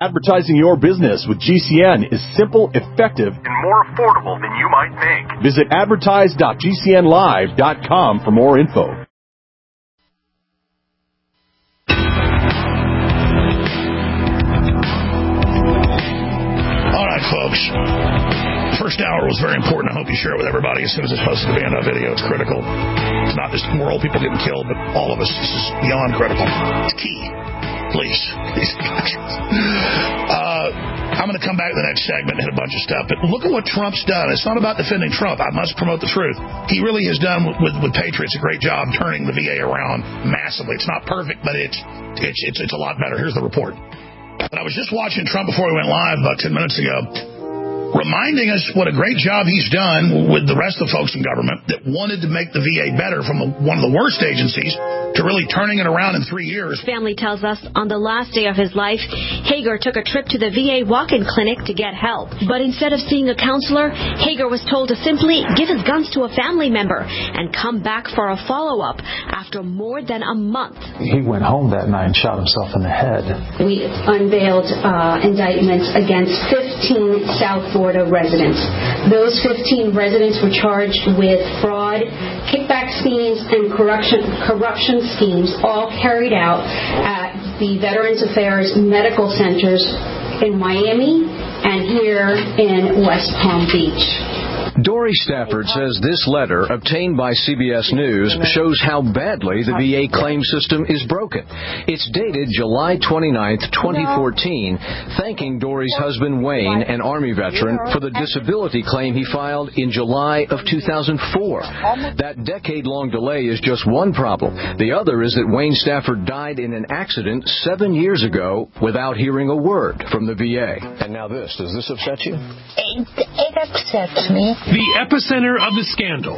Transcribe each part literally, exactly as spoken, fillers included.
Advertising your business with G C N is simple, effective, and more affordable than you might think. Visit advertise dot g c n live dot com for more info. All right, folks. First hour was very important. I hope you share it with everybody as soon as it's posted to be on that video. It's critical. It's not just more old people getting killed, but all of us. This is beyond critical. It's key. Please. Please. Uh, I'm going to come back to the next segment and hit a bunch of stuff. But look at what Trump's done. It's not about defending Trump. I must promote the truth. He really has done with, with, with Patriots a great job turning the V A around massively. It's not perfect, but it's it's it's, it's a lot better. Here's the report. But I was just watching Trump before we went live about ten minutes ago, reminding us what a great job he's done with the rest of the folks in government that wanted to make the V A better from the, one of the worst agencies to really turning it around in three years. Family tells us on the last day of his life, Hager took a trip to the V A walk-in clinic to get help. But instead of seeing a counselor, Hager was told to simply give his guns to a family member and come back for a follow-up after more than a month. He went home that night and shot himself in the head. We unveiled uh, indictments against fifteen South Florida residents. Those fifteen residents were charged with fraud, kickback schemes, and corruption, corruption schemes, all carried out at the Veterans Affairs medical centers in Miami and here in West Palm Beach. Dory Stafford says this letter, obtained by C B S News, shows how badly the V A claim system is broken. It's dated July twenty-ninth, twenty fourteen, thanking Dory's husband, Wayne, an Army veteran, for the disability claim he filed in July of two thousand four. That decade-long delay is just one problem. The other is that Wayne Stafford died in an accident seven years ago without hearing a word from the V A. And now this. Does this upset you? It, it upsets me. The epicenter of the scandal.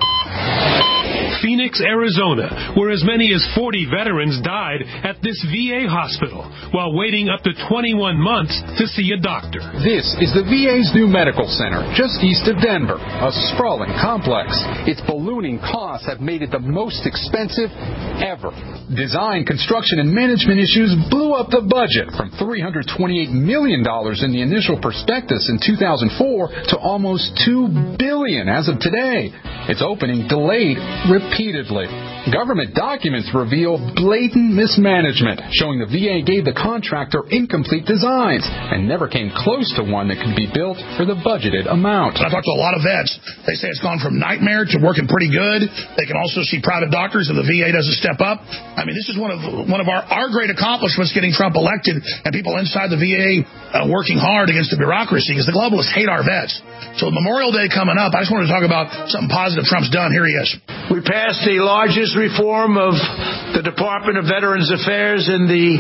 Phoenix, Arizona, where as many as forty veterans died at this V A hospital while waiting up to twenty-one months to see a doctor. This is the V A's new medical center, just east of Denver, a sprawling complex. Its ballooning costs have made it the most expensive ever. Design, construction, and management issues blew up the budget from three hundred twenty-eight million dollars in the initial prospectus in two thousand four to almost two billion dollars as of today. Its opening delayed repeatedly. Government documents reveal blatant mismanagement, showing the V A gave the contractor incomplete designs and never came close to one that could be built for the budgeted amount. I talked to a lot of vets. They say it's gone from nightmare to working pretty good. They can also see private doctors if the V A doesn't step up. I mean, this is one of one of our, our great accomplishments, getting Trump elected, and people inside the V A uh, working hard against the bureaucracy, because the globalists hate our vets. So Memorial Day coming up, I just wanted to talk about something positive Trump's done. Here he is. We passed the largest reform of the Department of Veterans Affairs in the,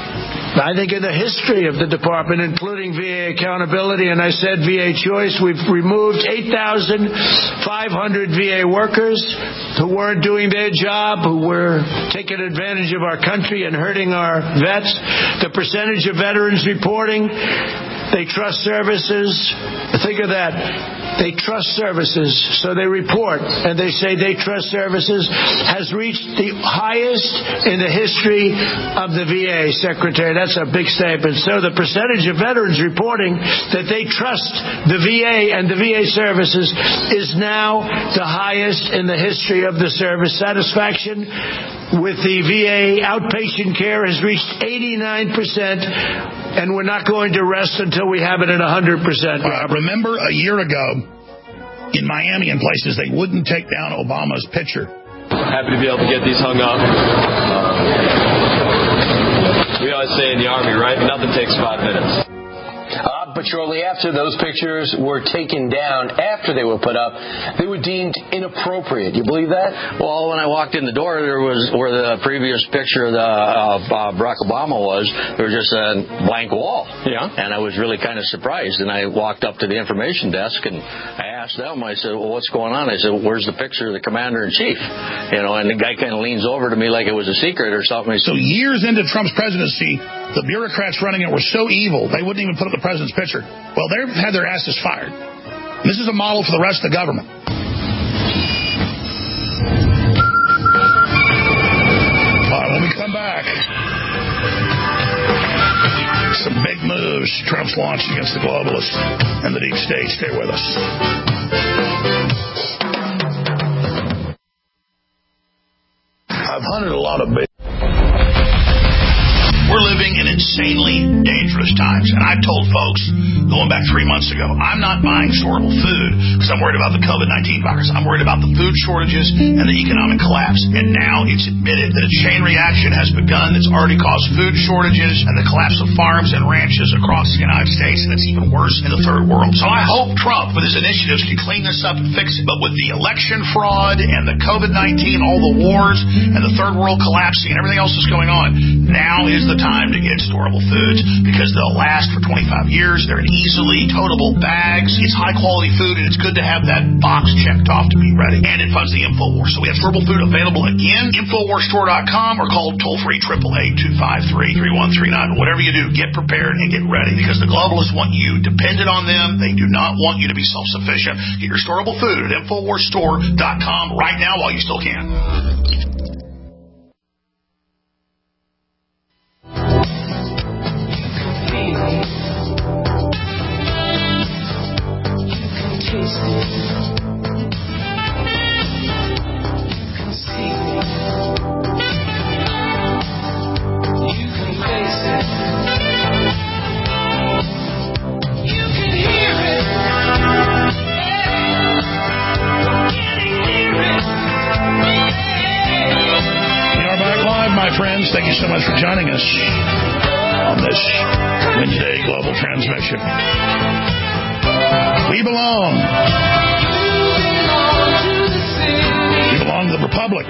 I think, in the history of the department, including V A accountability. And I said V A choice. We've removed eight thousand five hundred V A workers who weren't doing their job, who were taking advantage of our country and hurting our vets. The percentage of veterans reporting they trust services. Think of that. They trust services, so they report, and they say they trust services, has reached the highest in the history of the V A, Secretary. That's a big statement. So the percentage of veterans reporting that they trust the V A and the V A services is now the highest in the history of the service. Satisfaction with the V A outpatient care has reached eighty-nine percent, and we're not going to rest until we have it at one hundred percent. Uh, remember a year ago in Miami and places, they wouldn't take down Obama's picture. Happy to be able to get these hung up. Uh, we always say in the Army, right? Nothing takes five minutes. Uh, but shortly after those pictures were taken down, after they were put up, they were deemed inappropriate. You believe that? Well, when I walked in the door, there was where the previous picture of, the, of uh, Barack Obama was, there was just a blank wall. Yeah. And I was really kind of surprised. And I walked up to the information desk and I asked them, I said, well, what's going on? I said, well, where's the picture of the commander-in-chief? You know, and the guy kind of leans over to me like it was a secret or something. So years into Trump's presidency, the bureaucrats running it were so evil, they wouldn't even put up the president's picture. Well, they've had their asses fired. This is a model for the rest of the government. All right, when we come back, Some big moves Trump's launched against the globalists and the deep state. Stay with us. I've hunted a lot of big. We're living in insanely dangerous times, and I've told folks going back three months ago, I'm not buying storable food because I'm worried about the COVID nineteen virus. I'm worried about the food shortages and the economic collapse. And now it's admitted that a chain reaction has begun that's already caused food shortages and the collapse of farms and ranches across the United States, and it's even worse in the third world. So I hope Trump, with his initiatives, can clean this up and fix it. But with the election fraud and the COVID nineteen, all the wars, and the third world collapsing and everything else that's going on, now is the time to get storable foods because they'll last for twenty-five years. They're in easily toteable bags. It's high quality food, and it's good to have that box checked off to be ready. And it funds the InfoWars. So we have storable food available again. Infowars store dot com or call toll free eight eight eight, two five three, three one three nine. Whatever you do, get prepared and get ready because the globalists want you dependent on them. They do not want you to be self-sufficient. Get your storable food at Infowars store dot com right now while you still can. Friends, thank you so much for joining us on this Wednesday global transmission. We belong. We belong to the Republic.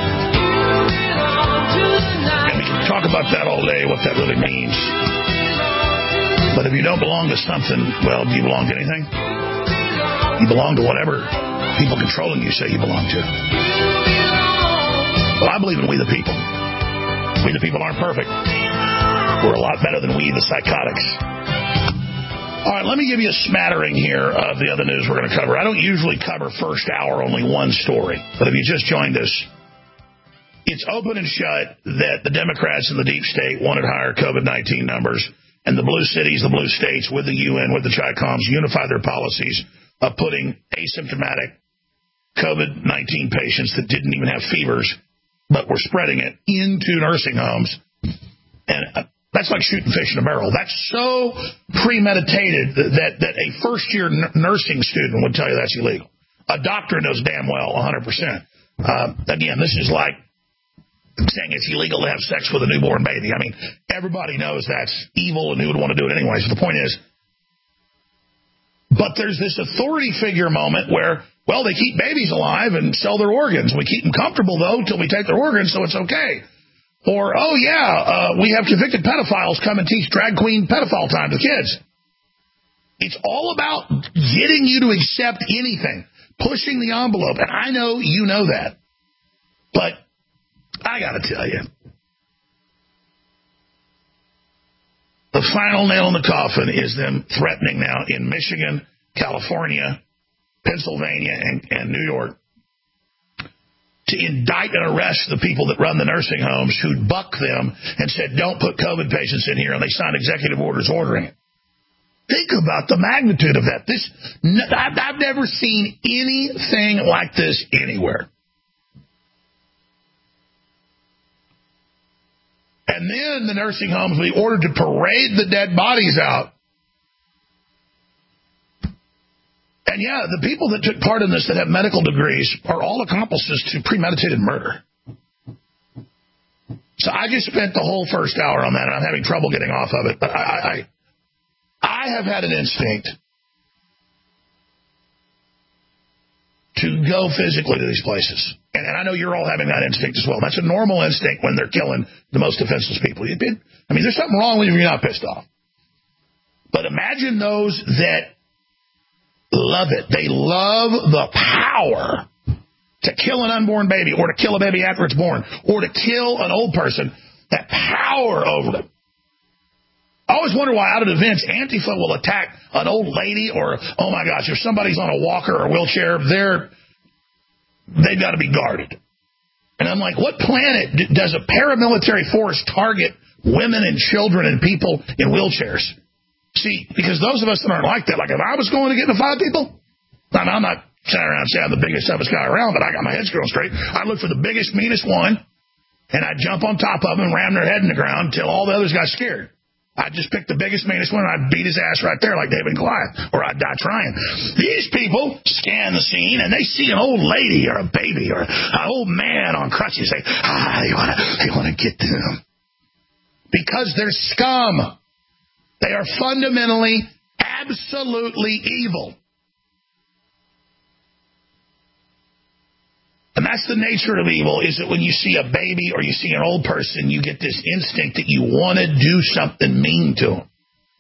And we can talk about that all day, what that really means. But if you don't belong to something, well, do you belong to anything? You belong to whatever people controlling you say you belong to. Well, I believe in we the people. We the people aren't perfect. We're a lot better than we, the psychotics. All right, let me give you a smattering here of the other news we're going to cover. I don't usually cover first hour, only one story. But if you just joined us, it's open and shut that the Democrats and the deep state wanted higher COVID nineteen numbers, and the blue cities, the blue states, with the U N, with the Chi-Coms, unified their policies of putting asymptomatic COVID nineteen patients that didn't even have fevers but we're spreading it into nursing homes. And uh, that's like shooting fish in a barrel. That's so premeditated that, that a first-year n- nursing student would tell you that's illegal. A doctor knows damn well one hundred percent. Uh, again, this is like saying it's illegal to have sex with a newborn baby. I mean, everybody knows that's evil and who would want to do it anyway. So the point is, but there's this authority figure moment where, well, they keep babies alive and sell their organs. We keep them comfortable, though, until we take their organs, so it's okay. Or, oh, yeah, uh, we have convicted pedophiles come and teach drag queen pedophile time to kids. It's all about getting you to accept anything, pushing the envelope. And I know you know that. But I got to tell you, the final nail in the coffin is them threatening now in Michigan, California, Pennsylvania, and, and New York to indict and arrest the people that run the nursing homes who buck them and said, don't put COVID patients in here, and they signed executive orders ordering it. Think about the magnitude of that. This I've, I've never seen anything like this anywhere. And then the nursing homes will be ordered to parade the dead bodies out. And yeah, the people that took part in this that have medical degrees are all accomplices to premeditated murder. So I just spent the whole first hour on that, and I'm having trouble getting off of it. But I, I, I have had an instinct to go physically to these places. And, and I know you're all having that instinct as well. That's a normal instinct when they're killing the most defenseless people. It, it, I mean, there's something wrong with you if you're not pissed off. But imagine those that love it. They love the power to kill an unborn baby, or to kill a baby after it's born, or to kill an old person. That power over them. I always wonder why out at events Antifa will attack an old lady, or, oh my gosh, if somebody's on a walker or a wheelchair, they're, they've got to be guarded. And I'm like, what planet does a paramilitary force target women and children and people in wheelchairs. See, because those of us that aren't like that, like if I was going to get in a fight with people, I mean, I'm not sitting around saying I'm the biggest, toughest guy around, but I got my head screwed straight. I'd look for the biggest, meanest one, and I'd jump on top of them and ram their head in the ground until all the others got scared. I'd just pick the biggest, meanest one, and I'd beat his ass right there like David and Goliath, or I'd die trying. These people scan the scene, and they see an old lady or a baby or an old man on crutches. They, ah, they want to they want to get to them. Because they're scum. They are fundamentally, absolutely evil. And that's the nature of evil, is that when you see a baby or you see an old person, you get this instinct that you want to do something mean to them.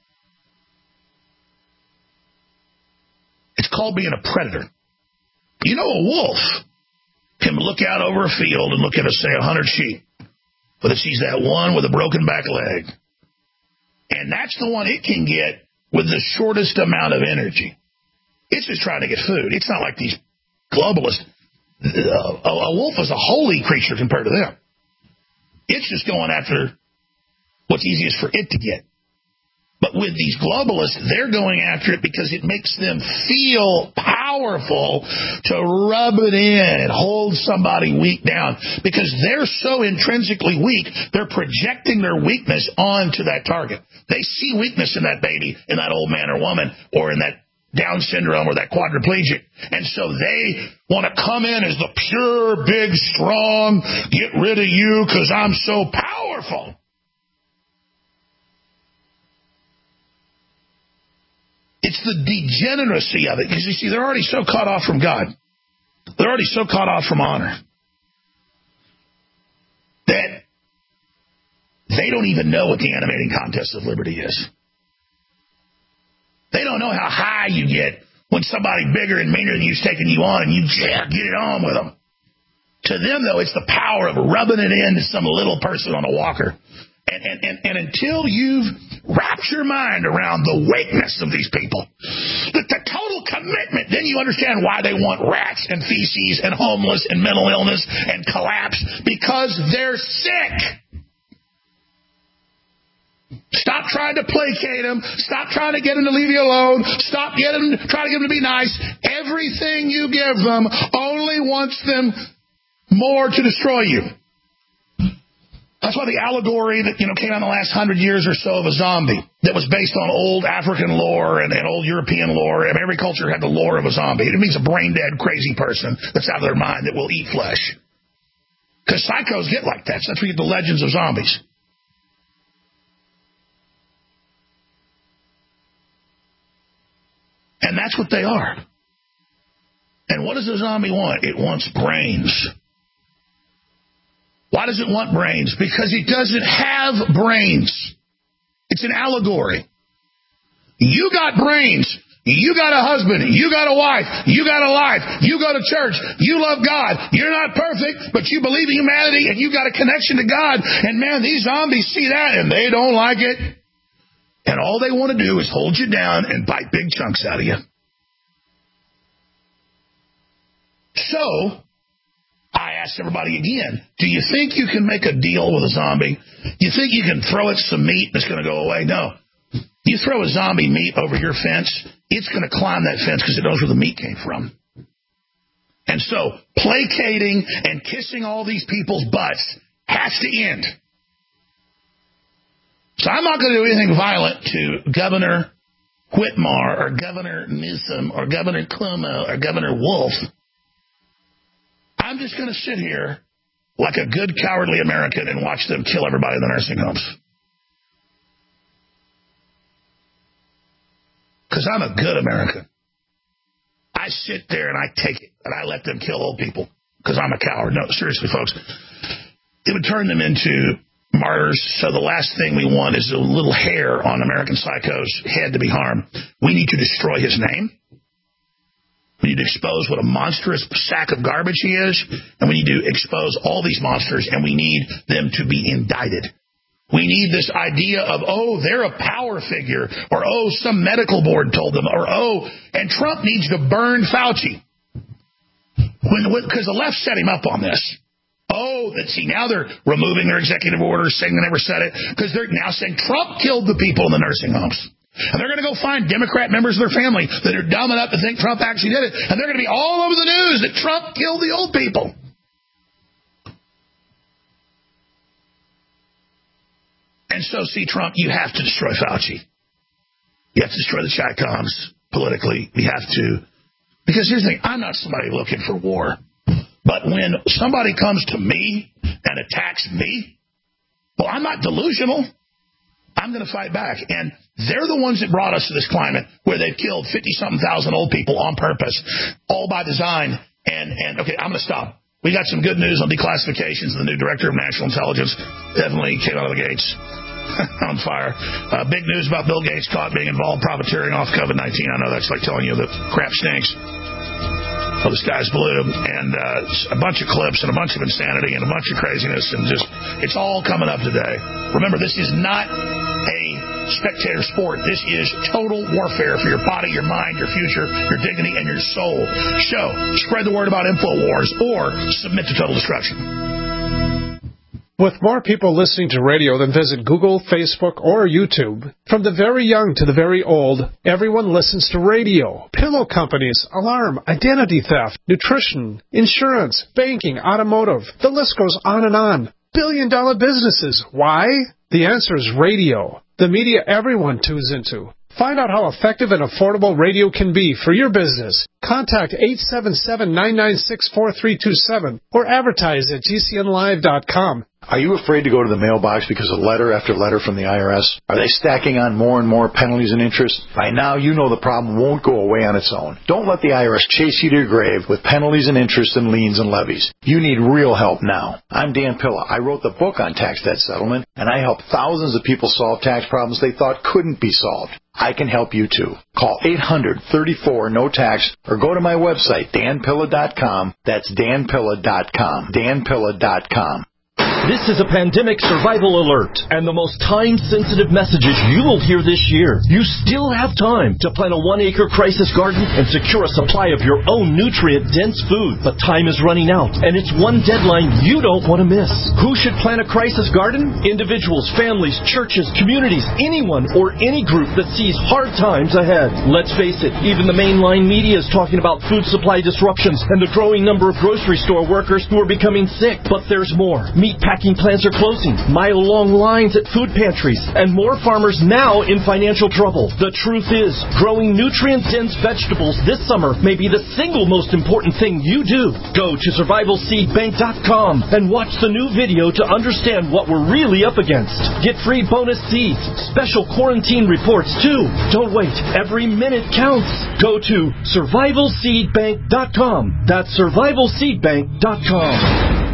It's called being a predator. You know, a wolf can look out over a field and look at, say, a hundred sheep, but it sees that one with a broken back leg. And that's the one it can get with the shortest amount of energy. It's just trying to get food. It's not like these globalists. Uh, a, a wolf is a holy creature compared to them. It's just going after what's easiest for it to get. But with these globalists, they're going after it because it makes them feel powerful to rub it in and hold somebody weak down. Because they're so intrinsically weak, they're projecting their weakness onto that target. They see weakness in that baby, in that old man or woman, or in that Down syndrome or that quadriplegic. And so they want to come in as the pure, big, strong, get rid of you because I'm so powerful. It's the degeneracy of it. Because you see, they're already so cut off from God. They're already so cut off from honor that they don't even know what the animating contest of liberty is. They don't know how high you get when somebody bigger and meaner than you is taking you on and you yeah, get it on with them. To them, though, it's the power of rubbing it into some little person on a walker. And, and, and, and until you've wrapped your mind around the weakness of these people, the, the total commitment, then you understand why they want rats and feces and homeless and mental illness and collapse, because they're sick. Stop trying to placate them. Stop trying to get them to leave you alone. Stop getting, trying to get them to be nice. Everything you give them only wants them more to destroy you. That's why the allegory that, you know, came out in the last hundred years or so of a zombie that was based on old African lore and, and old European lore. And every culture had the lore of a zombie. It means a brain-dead, crazy person that's out of their mind that will eat flesh. Because psychos get like that. So that's where you get the legends of zombies. And that's what they are. And what does a zombie want? It wants brains. Why does it want brains? Because it doesn't have brains. It's an allegory. You got brains. You got a husband. You got a wife. You got a life. You go to church. You love God. You're not perfect, but you believe in humanity and you got a connection to God. And man, these zombies see that and they don't like it. And all they want to do is hold you down and bite big chunks out of you. So, I asked everybody again, do you think you can make a deal with a zombie? Do you think you can throw it some meat and it's going to go away? No. You throw a zombie meat over your fence, it's going to climb that fence because it knows where the meat came from. And so, placating and kissing all these people's butts has to end. So I'm not going to do anything violent to Governor Whitmar or Governor Newsom or Governor Cuomo or Governor Wolf. I'm just going to sit here like a good cowardly American and watch them kill everybody in the nursing homes. Because I'm a good American. I sit there and I take it and I let them kill old people because I'm a coward. No, seriously, folks. It would turn them into martyrs. So the last thing we want is a little hair on American Psycho's head to be harmed. We need to destroy his name. We need to expose what a monstrous sack of garbage he is. And we need to expose all these monsters. And we need them to be indicted. We need this idea of, oh, they're a power figure. Or, oh, some medical board told them. Or, oh, and Trump needs to burn Fauci. When, because the left set him up on this. Oh, that see, now they're removing their executive orders, saying they never said it, because they're now saying Trump killed the people in the nursing homes. And they're going to go find Democrat members of their family that are dumb enough to think Trump actually did it. And they're going to be all over the news that Trump killed the old people. And so, see, Trump, you have to destroy Fauci. You have to destroy the Chi-Coms politically. We have to. Because here's the thing. I'm not somebody looking for war. But when somebody comes to me and attacks me, well, I'm not delusional. I'm going to fight back. And they're the ones that brought us to this climate where they've killed fifty-something thousand old people on purpose, all by design. And, and okay, I'm going to stop. We got some good news on declassifications. The new director of national intelligence definitely came out of the gates on fire. Uh, big news about Bill Gates caught being involved profiteering off COVID nineteen. I know that's like telling you that crap stinks. Well, the sky's blue, and uh, a bunch of clips and a bunch of insanity and a bunch of craziness, and just, it's all coming up today. Remember, this is not a spectator sport. This is total warfare for your body, your mind, your future, your dignity, and your soul. So, spread the word about InfoWars or submit to total destruction. With more people listening to radio than visit Google, Facebook, or YouTube, from the very young to the very old, everyone listens to radio. Pillow companies, alarm, identity theft, nutrition, insurance, banking, automotive. The list goes on and on. Billion-dollar businesses. Why? The answer is radio. The media everyone tunes into. Find out how effective and affordable radio can be for your business. Contact eight seven seven, nine nine six, four three two seven or advertise at G C N live dot com. Are you afraid to go to the mailbox because of letter after letter from the I R S? Are they stacking on more and more penalties and interest? By now, you know the problem won't go away on its own. Don't let the I R S chase you to your grave with penalties and interest and liens and levies. You need real help now. I'm Dan Pilla. I wrote the book on tax debt settlement, and I helped thousands of people solve tax problems they thought couldn't be solved. I can help you too. Call eight hundred, thirty-four, no tax or go to my website, dan pilla dot com. That's dan pilla dot com. dan pilla dot com. This is a pandemic survival alert and the most time-sensitive messages you will hear this year. You still have time to plant a one-acre crisis garden and secure a supply of your own nutrient-dense food. But time is running out, and it's one deadline you don't want to miss. Who should plant a crisis garden? Individuals, families, churches, communities, anyone or any group that sees hard times ahead. Let's face it, even the mainline media is talking about food supply disruptions and the growing number of grocery store workers who are becoming sick. But there's more. Meat packing plants are closing, mile-long lines at food pantries, and more farmers now in financial trouble. The truth is, growing nutrient-dense vegetables this summer may be the single most important thing you do. Go to survival seed bank dot com and watch the new video to understand what we're really up against. Get free bonus seeds, special quarantine reports too. Don't wait. Every minute counts. Go to survival seed bank dot com. That's survival seed bank dot com.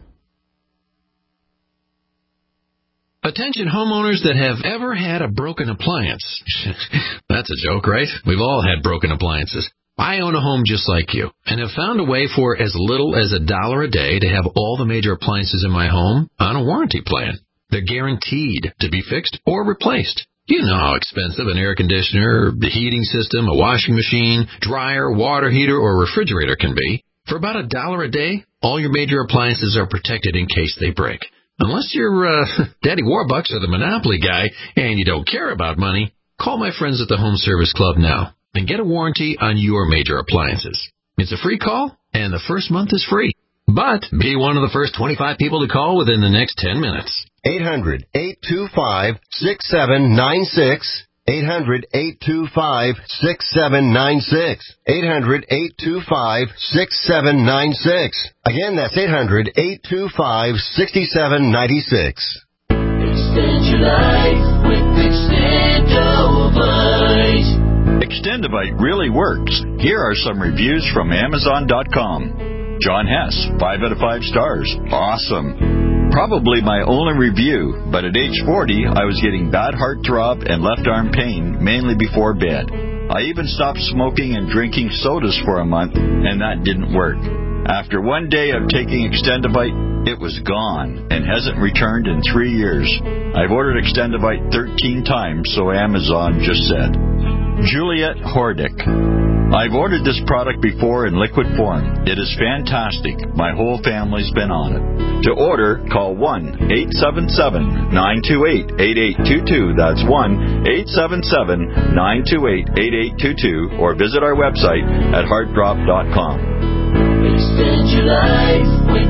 Attention homeowners that have ever had a broken appliance. That's a joke, right? We've all had broken appliances. I own a home just like you and have found a way for as little as a dollar a day to have all the major appliances in my home on a warranty plan. They're guaranteed to be fixed or replaced. You know how expensive an air conditioner, the heating system, a washing machine, dryer, water heater, or refrigerator can be. For about a dollar a day, all your major appliances are protected in case they break. Unless you're uh, Daddy Warbucks or the Monopoly guy and you don't care about money, call my friends at the Home Service Club now and get a warranty on your major appliances. It's a free call, and the first month is free. But be one of the first twenty-five people to call within the next ten minutes. eight hundred, eight two five, six seven nine six. eight hundred, eight two five, six seven nine six. eight hundred, eight two five, six seven nine six. Again, that's eight hundred, eight two five, six seven nine six. Extend your life with Extendovite. Extendovite really works. Here are some reviews from Amazon dot com. John Hess, five out of five stars. Awesome. Probably my only review, but at age forty, I was getting bad heart throb and left arm pain, mainly before bed. I even stopped smoking and drinking sodas for a month, and that didn't work. After one day of taking Extendovite, it was gone and hasn't returned in three years. I've ordered Extendovite thirteen times, so Amazon just said. Juliet Hordick. I've ordered this product before in liquid form. It is fantastic. My whole family's been on it. To order, call one eight seven seven, nine two eight, eight eight two two. That's one eight seven seven, nine two eight, eight eight two two. Or visit our website at heart drop dot com. Extend your life with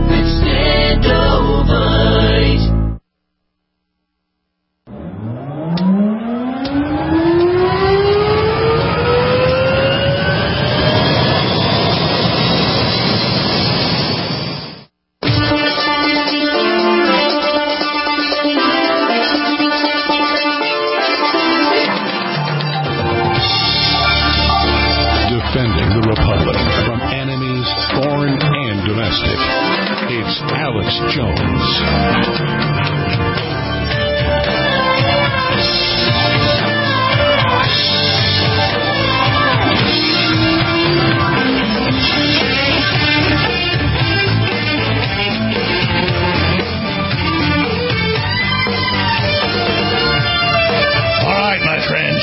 Extendovite. Defending the Republic from enemies, foreign and domestic. It's Alex Jones. All right, my friends.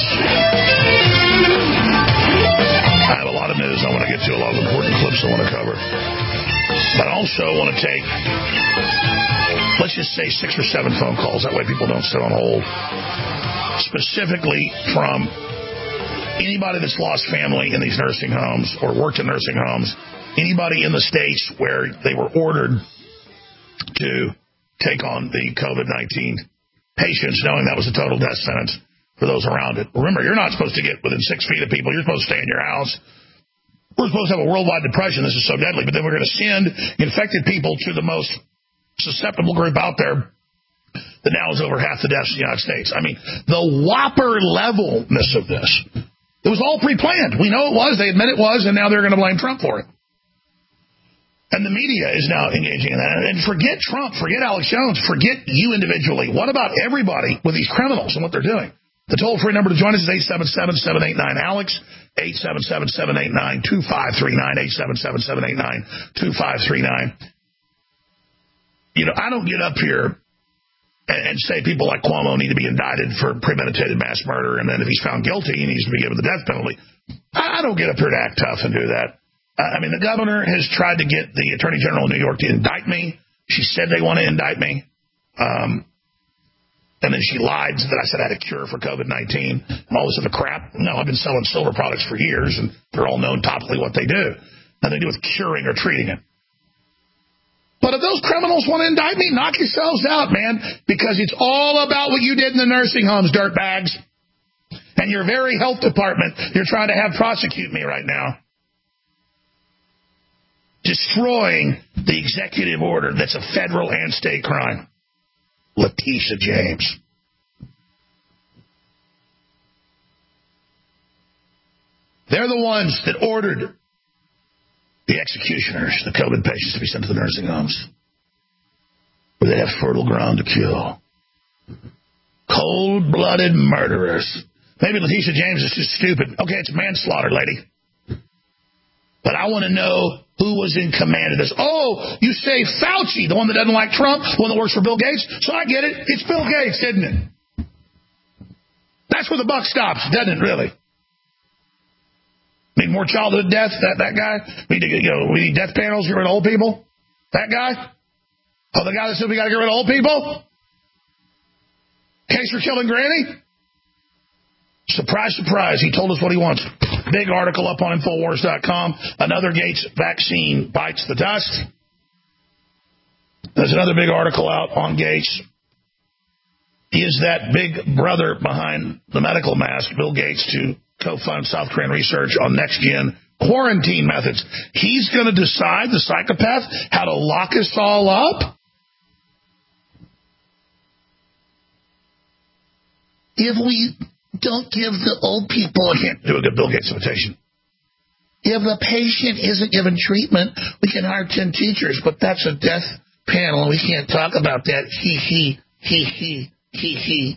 I have a lot of news I want to get to, a lot of important clips I want to cover. But I also want to take, let's just say six or seven phone calls. That way people don't sit on hold. Specifically from anybody that's lost family in these nursing homes or worked in nursing homes, anybody in the states where they were ordered to take on the COVID nineteen patients, knowing that was a total death sentence for those around it. Remember, you're not supposed to get within six feet of people. You're supposed to stay in your house. We're supposed to have a worldwide depression. This is so deadly. But then we're going to send infected people to the most susceptible group out there that now is over half the deaths in the United States. I mean, the whopper levelness of this. It was all pre-planned. We know it was. They admit it was, and now they're going to blame Trump for it. And the media is now engaging in that. And forget Trump. Forget Alex Jones. Forget you individually. What about everybody with these criminals and what they're doing? The toll-free number to join us is eight seven seven, seven eight nine, ALEX, eight seven seven, seven eight nine, two five three nine, eight seven seven, seven eight nine, two five three nine. You know, I don't get up here and, and say people like Cuomo need to be indicted for premeditated mass murder, and then if he's found guilty, he needs to be given the death penalty. I, I don't get up here to act tough and do that. I mean, the governor has tried to get the Attorney General of New York to indict me. She said they want to indict me. Um, and then she lied that I said I had a cure for COVID nineteen and all this other crap. No, I've been selling silver products for years, and they're all known topically what they do. Nothing to do with curing or treating it. But if those criminals want to indict me, knock yourselves out, man, because it's all about what you did in the nursing homes, dirtbags. And your very health department you're trying to have prosecute me right now. Destroying the executive order that's a federal and state crime. Letitia James. They're the ones that ordered the executioners, the COVID patients, to be sent to the nursing homes where they have fertile ground to kill. Cold-blooded murderers. Maybe Letitia James is too stupid. Okay, it's manslaughter, lady. But I want to know who was in command of this. Oh, you say Fauci, the one that doesn't like Trump, the one that works for Bill Gates. So I get it. It's Bill Gates, isn't it? That's where the buck stops, doesn't it, really? Need more childhood deaths, that, that guy? We need, to, you know, we need death panels, get rid of old people? That guy? Oh, the guy that said we got to get rid of old people? Case for killing Granny? Surprise, surprise, he told us what he wants. Big article up on Infowars dot com. Another Gates vaccine bites the dust. There's another big article out on Gates. Is that big brother behind the medical mask, Bill Gates, to co-fund South Korean research on next-gen quarantine methods? He's going to decide, the psychopath, how to lock us all up? If we don't give the old people, I can't do a good Bill Gates imitation. If the patient isn't given treatment, we can hire ten teachers, but that's a death panel, and we can't talk about that. He, he, he, he, he, he.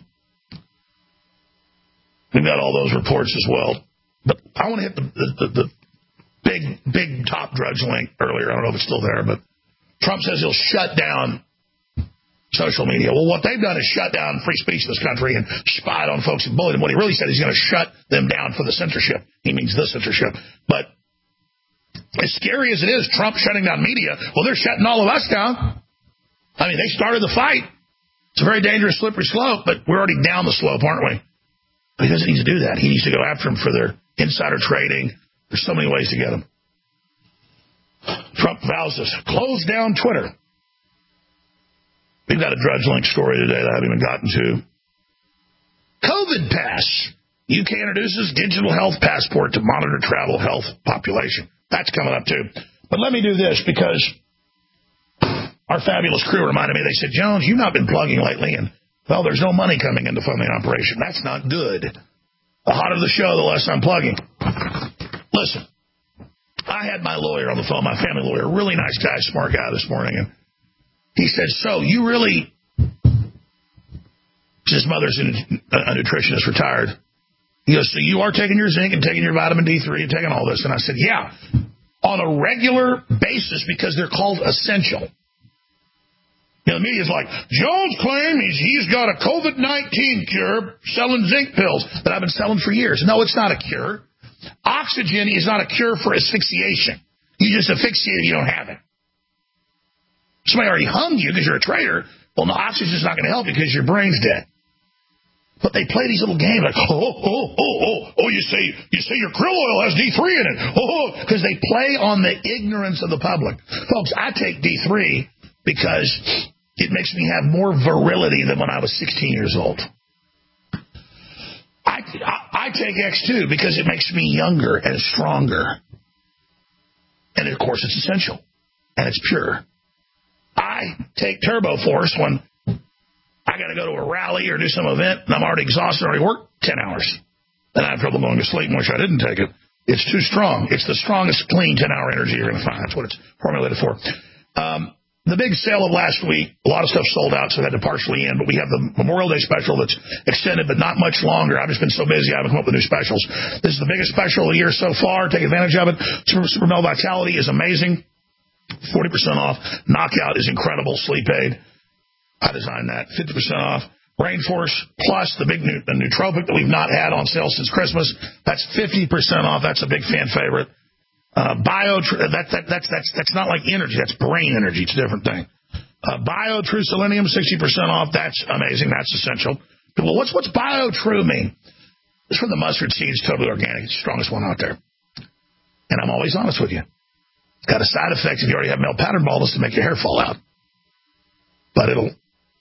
We've got all those reports as well. But I want to hit the, the, the, the big, big top drudge link earlier. I don't know if it's still there, but Trump says he'll shut down social media. Well, what they've done is shut down free speech in this country and spied on folks and bullied them. What he really said is he's going to shut them down for the censorship. He means the censorship. But as scary as it is, Trump shutting down media, well, they're shutting all of us down. I mean, they started the fight. It's a very dangerous, slippery slope, but we're already down the slope, aren't we? But he doesn't need to do that. He needs to go after them for their insider trading. There's so many ways to get them. Trump vows to close down Twitter. We've got a Drudge Link story today that I haven't even gotten to. COVID Pass. U K introduces digital health passport to monitor travel health population. That's coming up, too. But let me do this, because our fabulous crew reminded me. They said, Jones, you've not been plugging lately, and, well, there's no money coming into funding the operation. That's not good. The hotter the show, the less I'm plugging. Listen, I had my lawyer on the phone, my family lawyer, really nice guy, smart guy this morning, and he said, so you really, his mother's a nutritionist, retired. He goes, so you are taking your zinc and taking your vitamin D three and taking all this? And I said, yeah, on a regular basis, because they're called essential. You know, the media's like, Jones claims he's, he's got a COVID nineteen cure selling zinc pills that I've been selling for years. No, it's not a cure. Oxygen is not a cure for asphyxiation. You just asphyxiate if you don't have it. Somebody already hung you because you're a traitor. Well, no, oxygen's not going to help you because your brain's dead. But they play these little games like, oh, oh, oh, oh, oh, you say you say your krill oil has D three in it. Oh, because they play on the ignorance of the public. Folks, I take D three because it makes me have more virility than when I was sixteen years old. I, I, I take X two because it makes me younger and stronger. And, of course, it's essential. And it's pure. I take Turbo Force when I got to go to a rally or do some event, and I'm already exhausted, already worked ten hours. Then I have trouble going to sleep and wish I didn't take it. It's too strong. It's the strongest, clean ten-hour energy you're going to find. That's what it's formulated for. Um, the big sale of last week, a lot of stuff sold out, so I had to partially end, but we have the Memorial Day special that's extended, but not much longer. I've just been so busy, I haven't come up with new specials. This is the biggest special of the year so far. Take advantage of it. Super, Super Male Vitality is amazing. forty percent off. Knockout is incredible. Sleep aid. I designed that. fifty percent off. Rainforce Plus, the big new, the nootropic that we've not had on sale since Christmas. That's fifty percent off. That's a big fan favorite. Uh, Bio, that, that, that's, that's, that's not like energy. That's brain energy. It's a different thing. Uh, Bio True Selenium, sixty percent off. That's amazing. That's essential. Well, what's, what's Bio True mean? It's from the mustard seeds, totally organic. It's the strongest one out there. And I'm always honest with you. It's got a side effect if you already have male pattern baldness to make your hair fall out. But it'll,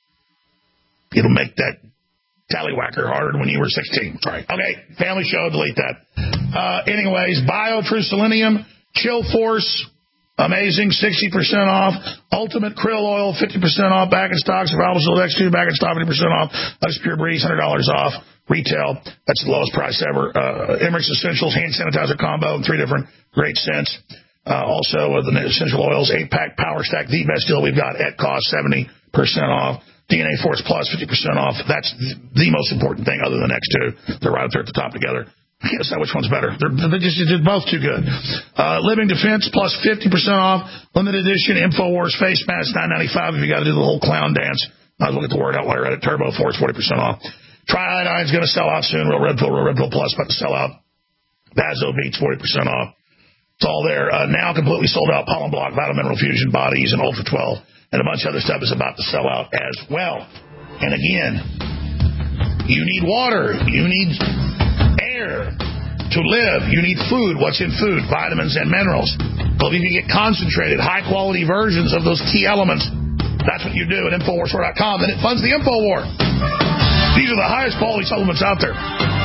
it'll make that tallywhacker harder than when you were sixteen. Sorry. Okay, family show, delete that. Uh, anyways, Bio True Selenium, Chill Force, amazing, sixty percent off. Ultimate Krill Oil, fifty percent off. Back in stock. Survival Shield X two, back in stock, fifty percent off. Lux Pure Breeze, one hundred dollars off. Retail, that's the lowest price ever. Uh, Emmerich's Essentials, hand sanitizer combo, three different great scents. Uh, also, uh, the essential oils, eight-pack Power Stack, the best deal we've got at cost, seventy percent off. D N A Force Plus, fifty percent off. That's the most important thing other than X two. They're right up there at the top together. I can't decide which one's better. They're, they're, just, they're both too good. Uh, Living Defense Plus, fifty percent off. Limited edition InfoWars Face Mask, nine ninety-five. If you got to do the whole clown dance, might as well get the word out while you're at it. Turbo Force, forty percent off. Triiodine's going to sell out soon. Real Red Pill, Real Red Pill Plus about to sell out. Bazo Beats, forty percent off. It's all there. Uh, now completely sold out. Pollen Block, Vital Mineral Fusion, Bodies, and Ultra twelve. And a bunch of other stuff is about to sell out as well. And again, you need water. You need air to live. You need food. What's in food? Vitamins and minerals. Well, if you can get concentrated, high-quality versions of those key elements, that's what you do at Infowars dot com. Then it funds the Infowar. These are the highest quality supplements out there.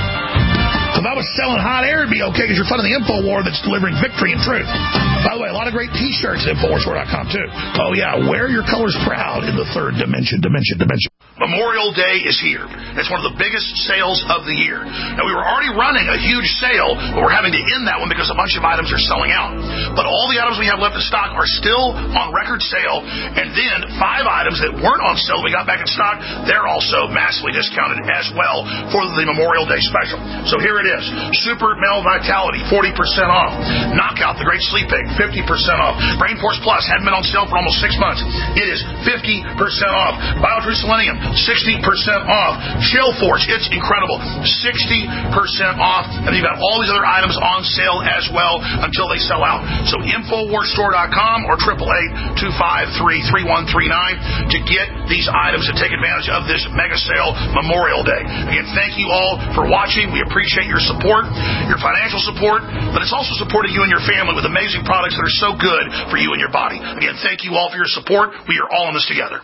If I was selling hot air, it'd be okay because you're funding the Infowar that's delivering victory and truth. By the way, a lot of great T-shirts at Infowars dot com, too. Oh, yeah, wear your colors proud in the third dimension, dimension, dimension. Memorial Day is here. It's one of the biggest sales of the year. Now, we were already running a huge sale, but we're having to end that one because a bunch of items are selling out. But all the items we have left in stock are still on record sale, and then five items that weren't on sale we got back in stock, they're also massively discounted as well for the Memorial Day special. So here it is. Super Male Vitality, forty percent off. Knockout, the Great Sleep Aid, fifty percent off. Brain Force Plus hadn't been on sale for almost six months. It is fifty percent off. BioTrue Selenium, sixty percent off. Chill Force, it's incredible, sixty percent off. And you've got all these other items on sale as well until they sell out. So Infowars Store dot com or eight eight eight, two five three, three one three nine to get these items and take advantage of this mega sale Memorial Day. Again, thank you all for watching. We appreciate your support, your financial support, but it's also supporting you and your family with amazing products that are so good for you and your body. Again, thank you all for your support. We are all in this together.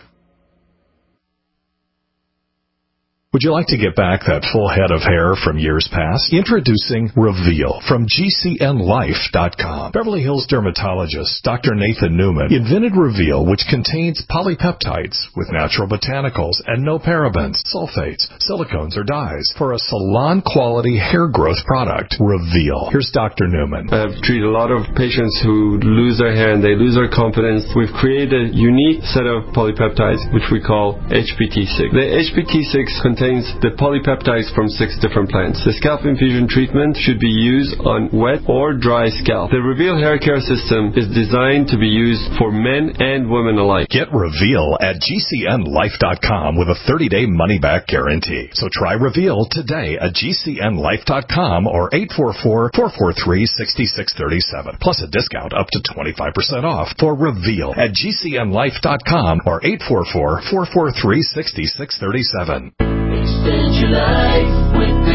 Would you like to get back that full head of hair from years past? Introducing Reveal from G C N Life dot com. Beverly Hills dermatologist Doctor Nathan Newman invented Reveal, which contains polypeptides with natural botanicals and no parabens, sulfates, silicones, or dyes for a salon-quality hair growth product. Reveal. Here's Doctor Newman. I've treated a lot of patients who lose their hair and they lose their confidence. We've created a unique set of polypeptides, which we call H P T six. The H P T six contains the polypeptides from six different plants. The scalp infusion treatment should be used on wet or dry scalp. The Reveal hair care system is designed to be used for men and women alike. Get Reveal at G C N Life dot com with a thirty-day money-back guarantee. So try Reveal today at G C N Life dot com or eight four four, four four three, six six three seven. Plus a discount up to twenty-five percent off for Reveal at G C N Life dot com or eight four four, four four three, six six three seven. Extend your life with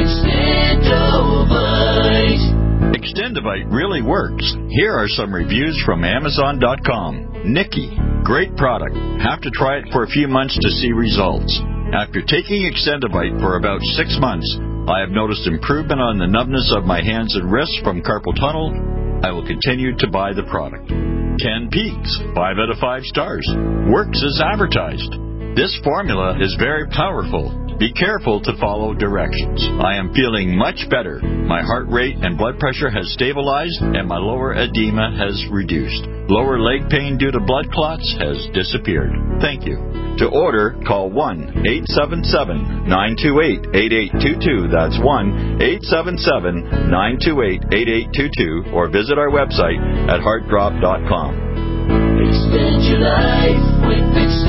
Extendovite. Extendovite really works. Here are some reviews from Amazon dot com. Nikki, great product. Have to try it for a few months to see results. After taking Extendovite for about six months, I have noticed improvement on the numbness of my hands and wrists from carpal tunnel. I will continue to buy the product. Ten Peaks, five out of five stars. Works as advertised. This formula is very powerful. Be careful to follow directions. I am feeling much better. My heart rate and blood pressure has stabilized, and my lower edema has reduced. Lower leg pain due to blood clots has disappeared. Thank you. To order, call one eight seven seven, nine two eight, eight eight two two. That's one eight seven seven, nine two eight, eight eight two two, or visit our website at heart drop dot com. Extend your life with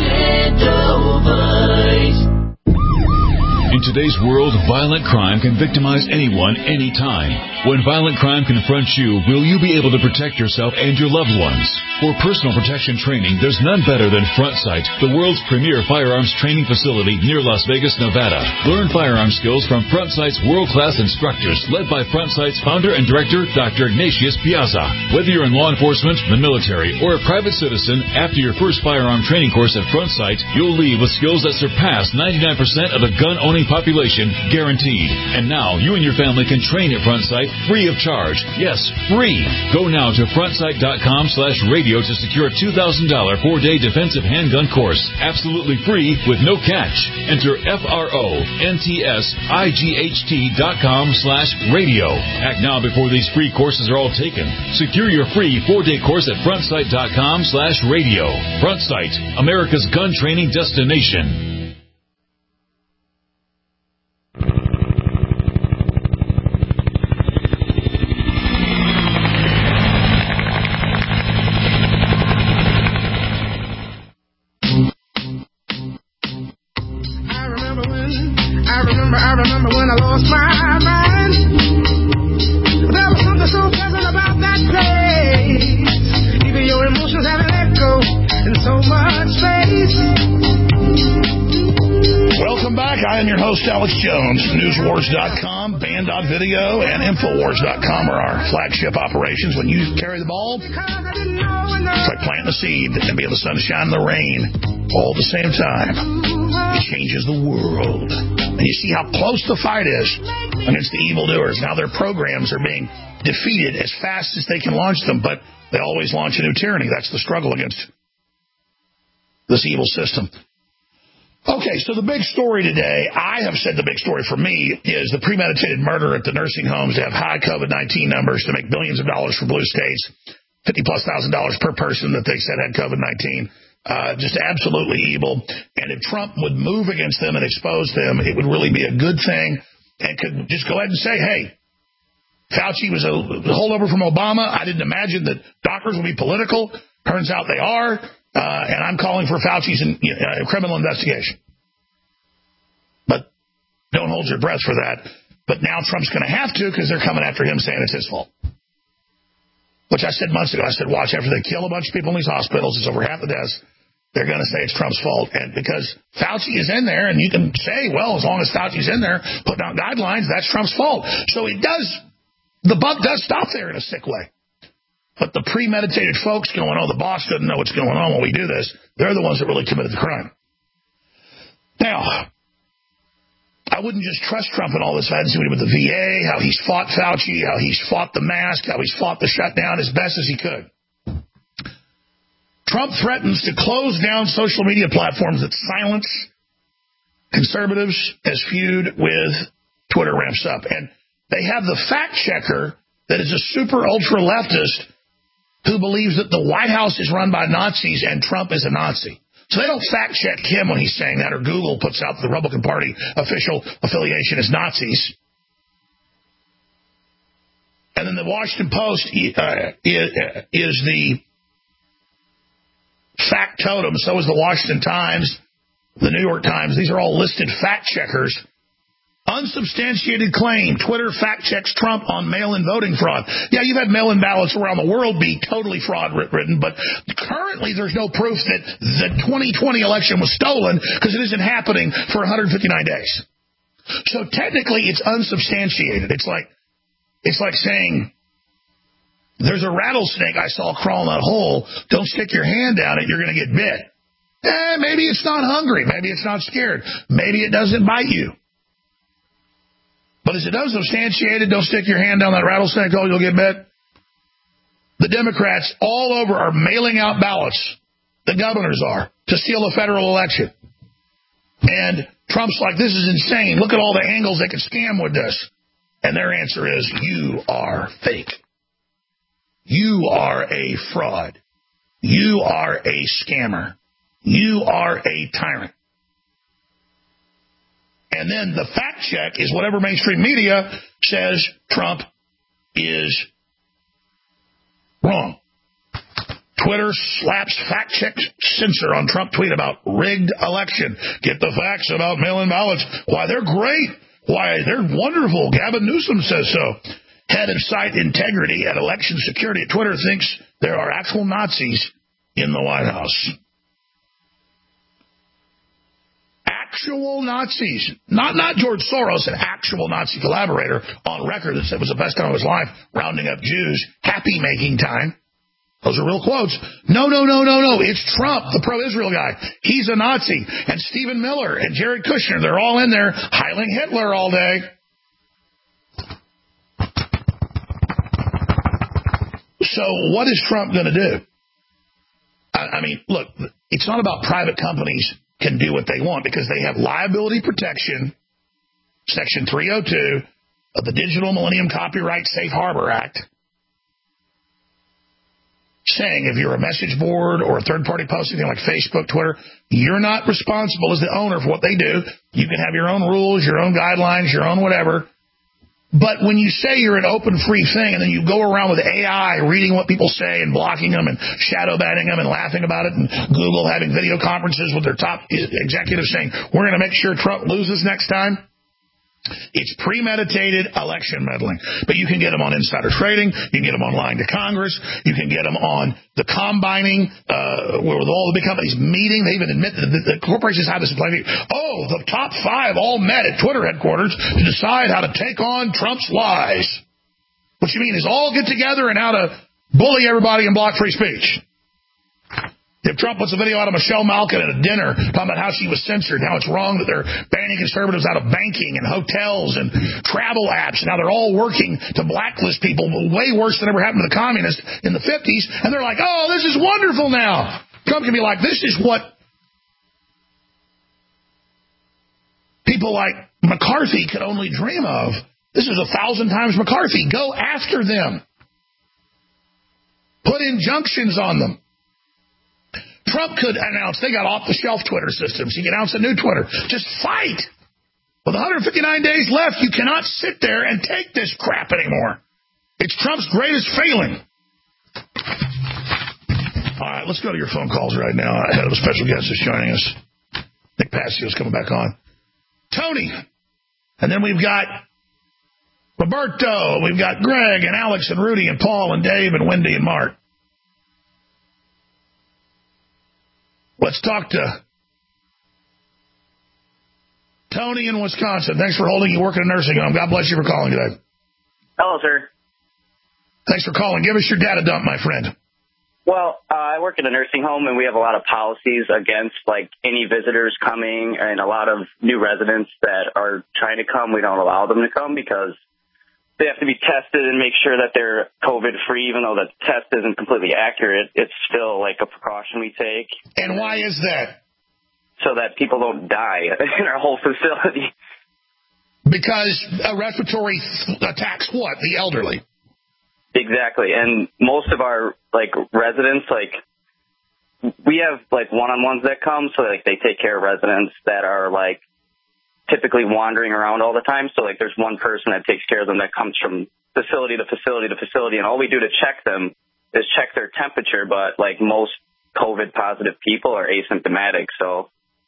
Extendovite. In today's world, violent crime can victimize anyone, anytime. When violent crime confronts you, will you be able to protect yourself and your loved ones? For personal protection training, there's none better than FrontSight, the world's premier firearms training facility near Las Vegas, Nevada. Learn firearm skills from FrontSight's world-class instructors, led by FrontSight's founder and director, Doctor Ignatius Piazza. Whether you're in law enforcement, the military, or a private citizen, after your first firearm training course at FrontSight, you'll leave with skills that surpass ninety-nine percent of the gun-owning population, guaranteed. And now, you and your family can train at FrontSight free of charge. Yes, free. Go now to frontsight dot com slash radio to secure a two thousand dollars four-day defensive handgun course. Absolutely free with no catch. Enter F R O N T S I G H T dot com slash radio. Act now before these free courses are all taken. Secure your free four-day course at frontsight dot com slash radio. FrontSight, America's gun training destination. I remember when I lost my mind. There was something so pleasant about that place. Even your emotions have an echo in so much space. Welcome back. I am your host, Alex Jones. News Wars dot com, Band dot video, and Infowars dot com are our flagship operations. When you carry the ball, it's like planting a seed and being the sunshine and the rain all at the same time. It changes the world. And you see how close the fight is against the evildoers. Now their programs are being defeated as fast as they can launch them, but they always launch a new tyranny. That's the struggle against this evil system. Okay, so the big story today, I have said the big story for me is the premeditated murder at the nursing homes that have high COVID nineteen numbers to make billions of dollars for blue states, fifty plus thousand dollars per person that they said had COVID nineteen. Uh, just absolutely evil. And if Trump would move against them and expose them, it would really be a good thing and could just go ahead and say, hey, Fauci was a holdover from Obama. I didn't imagine that doctors would be political. Turns out they are. Uh, and I'm calling for Fauci's in, uh, criminal investigation. But don't hold your breath for that. But now Trump's going to have to because they're coming after him saying it's his fault. Which I said months ago. I said, watch, after they kill a bunch of people in these hospitals, it's over half the deaths, they're going to say it's Trump's fault. And because Fauci is in there, and you can say, well, as long as Fauci's in there putting out guidelines, that's Trump's fault. So it does, the buck does stop there in a sick way. But the premeditated folks going, oh, the boss doesn't know what's going on when we do this, they're the ones that really committed the crime. Now, I wouldn't just trust Trump in all this. I hadn't seen what he did with the V A, how he's fought Fauci, how he's fought the mask, how he's fought the shutdown as best as he could. Trump threatens to close down social media platforms that silence conservatives as feud with Twitter ramps up. And they have the fact checker that is a super ultra leftist who believes that the White House is run by Nazis and Trump is a Nazi. So they don't fact check him when he's saying that, or Google puts out the Republican Party official affiliation as Nazis. And then the Washington Post uh, is the fact totem. So is the Washington Times, the New York Times. These are all listed fact checkers. Unsubstantiated claim. Twitter fact checks Trump on mail-in voting fraud. Yeah, you've had mail-in ballots around the world be totally fraud-ridden, but currently there's no proof that the twenty twenty election was stolen because it isn't happening for one hundred fifty-nine days. So technically it's unsubstantiated. It's like it's like saying there's a rattlesnake I saw crawl in that hole. Don't stick your hand down it. You're going to get bit. Eh, maybe it's not hungry. Maybe it's not scared. Maybe it doesn't bite you. But is it unsubstantiated? Don't stick your hand down that rattlesnake hole, you'll get bit. The Democrats all over are mailing out ballots, the governors are, to steal a federal election. And Trump's like, this is insane. Look at all the angles they can scam with this. And their answer is, you are fake. You are a fraud. You are a scammer. You are a tyrant. And then the fact check is whatever mainstream media says Trump is wrong. Twitter slaps fact check censor on Trump tweet about rigged election. Get the facts about mail-in ballots. Why, they're great. Why, they're wonderful. Gavin Newsom says so. Head of site integrity at election security at Twitter thinks there are actual Nazis in the White House. Actual Nazis, not not George Soros, an actual Nazi collaborator on record that said it was the best time of his life, rounding up Jews, happy making time. Those are real quotes. No, no, no, no, no. It's Trump, the pro-Israel guy. He's a Nazi. And Stephen Miller and Jared Kushner, they're all in there heiling Hitler all day. So what is Trump going to do? I, I mean, look, it's not about private companies can do what they want because they have liability protection, Section three oh two of the Digital Millennium Copyright Safe Harbor Act, saying if you're a message board or a third-party posting like Facebook, Twitter, you're not responsible as the owner for what they do. You can have your own rules, your own guidelines, your own whatever. But when you say you're an open, free thing, and then you go around with A I reading what people say and blocking them and shadow banning them and laughing about it, and Google having video conferences with their top executives saying, we're going to make sure Trump loses next time, it's premeditated election meddling. But you can get them on insider trading. You can get them on lying to Congress. You can get them on the combining, uh, where with all the big companies meeting. They even admit that the, the corporations have this in play. Oh, the top five all met at Twitter headquarters to decide how to take on Trump's lies. What you mean is all get together and how to bully everybody and block free speech. If Trump puts a video out of Michelle Malkin at a dinner talking about how she was censored, how it's wrong that they're banning conservatives out of banking and hotels and travel apps, and how they're all working to blacklist people way worse than ever happened to the communists in the fifties, and they're like, oh, this is wonderful now. Trump can be like, this is what people like McCarthy could only dream of. This is a thousand times McCarthy. Go after them. Put injunctions on them. Trump could announce, they got off-the-shelf Twitter systems. He could announce a new Twitter. Just fight. With one hundred fifty-nine days left, you cannot sit there and take this crap anymore. It's Trump's greatest failing. All right, let's go to your phone calls right now. Ahead of a special guest is joining us. Nick Passio's coming back on. Tony. And then we've got Roberto. We've got Greg and Alex and Rudy and Paul and Dave and Wendy and Mark. Let's talk to Tony in Wisconsin. Thanks for holding. You work in a nursing home. God bless you for calling today. Hello, sir. Thanks for calling. Give us your data dump, my friend. Well, uh, I work in a nursing home, and we have a lot of policies against, like, any visitors coming, and a lot of new residents that are trying to come. We don't allow them to come because they have to be tested and make sure that they're COVID-free, even though the test isn't completely accurate. It's still, like, a precaution we take. And why is that? So that people don't die in our whole facility. Because a respiratory attacks what? The elderly. Exactly. And most of our, like, residents, like, we have, like, one-on-ones that come, so, like, they take care of residents that are, like, typically wandering around all the time. So, like, there's one person that takes care of them that comes from facility to facility to facility, and all we do to check them is check their temperature, but, like, most COVID-positive people are asymptomatic, so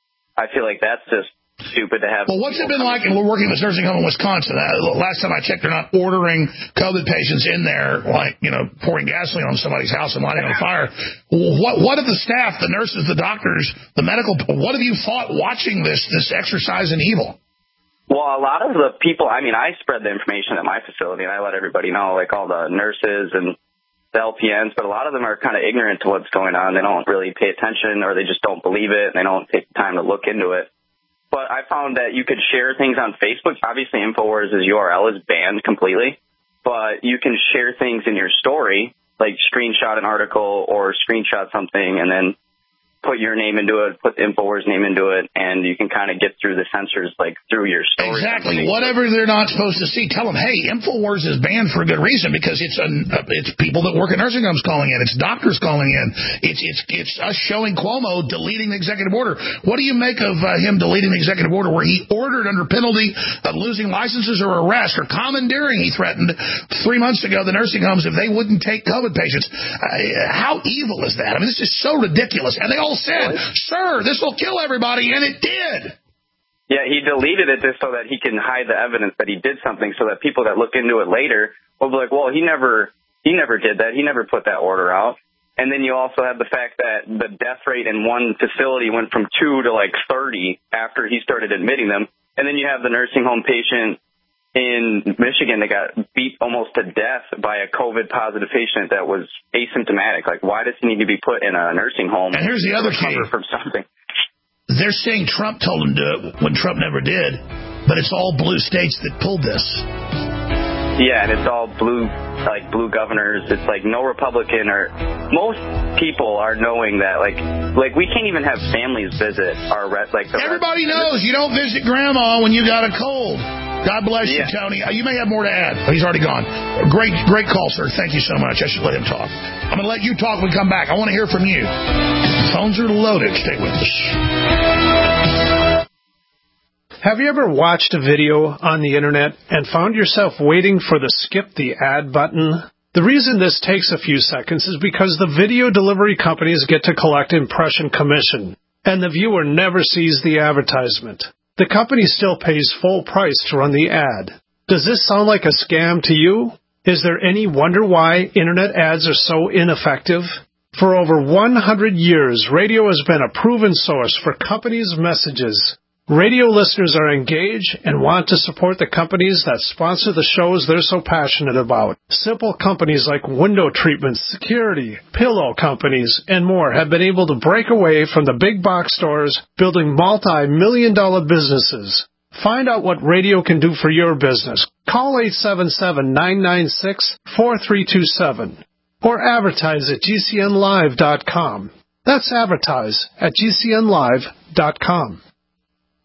I feel like that's just stupid to have. Well, what's it been like? And we're working in this nursing home in Wisconsin. Uh, last time I checked, they're not ordering COVID patients in there, like, you know, pouring gasoline on somebody's house and lighting on fire. What What have the staff, the nurses, the doctors, the medical, what have you thought watching this this exercise in evil? Well, a lot of the people, I mean, I spread the information at my facility, and I let everybody know, like all the nurses and the L P Ns, but a lot of them are kind of ignorant to what's going on. They don't really pay attention, or they just don't believe it, and they don't take the time to look into it. But I found that you could share things on Facebook. Obviously, InfoWars' U R L is banned completely, but you can share things in your story, like screenshot an article or screenshot something and then put your name into it, put the InfoWars name into it, and you can kind of get through the censors, like, through your story. Exactly. Whatever they're not supposed to see, tell them, hey, InfoWars is banned for a good reason, because it's a, it's people that work in nursing homes calling in. It's doctors calling in. It's it's it's us showing Cuomo deleting the executive order. What do you make of uh, him deleting the executive order where he ordered under penalty of losing licenses or arrest or commandeering, he threatened three months ago, the nursing homes if they wouldn't take COVID patients? Uh, how evil is that? I mean, this is so ridiculous. And they all said, sir, this will kill everybody, and it did. Yeah, he deleted it just so that he can hide the evidence that he did something, so that people that look into it later will be like, well, he never he never did that. He never put that order out. And then you also have the fact that the death rate in one facility went from two to like thirty after he started admitting them. And then you have the nursing home patient in Michigan that got beat almost to death by a COVID-positive patient that was asymptomatic. Like, why does he need to be put in a nursing home? And here's the other key. From something? They're saying Trump told him to do it when Trump never did, but it's all blue states that pulled this. Yeah, and it's all blue, like blue governors. It's like no Republican, or most people are knowing that, like, like we can't even have families visit our rest. Like the everybody rest knows you don't visit grandma when you got a cold. God bless yeah. you, Tony. Uh, you may have more to add. Oh, he's already gone. Great, great call, sir. Thank you so much. I should let him talk. I'm going to let you talk when we come back. I want to hear from you. Phones are loaded. Stay with us. Have you ever watched a video on the internet and found yourself waiting for the skip the ad button? The reason this takes a few seconds is because the video delivery companies get to collect impression commission, and the viewer never sees the advertisement. The company still pays full price to run the ad. Does this sound like a scam to you? Is there any wonder why internet ads are so ineffective? For over one hundred years, radio has been a proven source for companies' messages. Radio listeners are engaged and want to support the companies that sponsor the shows they're so passionate about. Simple companies like window treatments, security, pillow companies, and more have been able to break away from the big box stores, building multi-million dollar businesses. Find out what radio can do for your business. Call eight seven seven, nine nine six, four three two seven or advertise at G C N live dot com. That's advertise at G C N live dot com.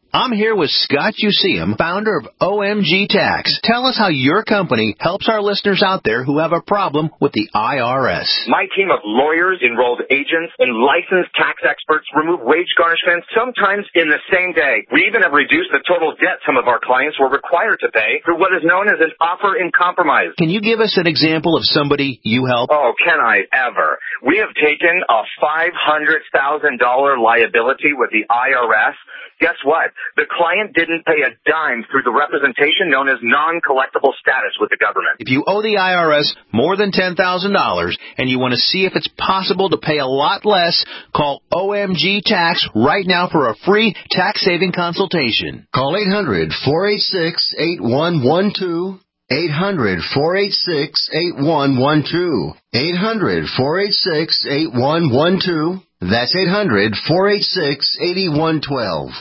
I'm here with Scott Useum, founder of O M G Tax. Tell us how your company helps our listeners out there who have a problem with the I R S. My team of lawyers, enrolled agents, and licensed tax experts remove wage garnishments sometimes in the same day. We even have reduced the total debt some of our clients were required to pay through what is known as an offer in compromise. Can you give us an example of somebody you help? Oh, can I ever? We have taken a five hundred thousand dollars liability with the I R S. Guess what? The client didn't pay a dime through the representation known as non-collectible status with the government. If you owe the I R S more than ten thousand dollars and you want to see if it's possible to pay a lot less, call O M G Tax right now for a free tax-saving consultation. Call eight hundred, four eight six, eight one one two. eight hundred, four eight six, eight one one two. eight hundred, four eight six, eight one one two. That's eight hundred, four eight six, eight one one two.